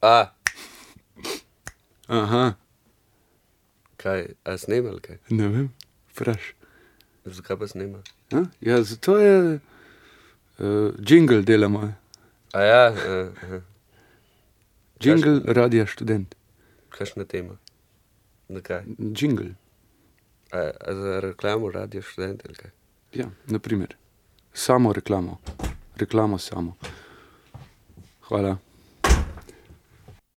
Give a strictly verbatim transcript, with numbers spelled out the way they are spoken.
A. Aha. Kaj, a snema ali kaj? Ne vem, vpraš. Zakaj pa snema? A? Ja, zato je uh, jingle delamo. A ja, uh, uh. Jingle Radia Študent. Kakšna tema? Na kaj? Jingle. A, a za reklamo Radio Študent ali kaj? Ja, na primer. Samo reklamo. Reklamo samo. Hvala.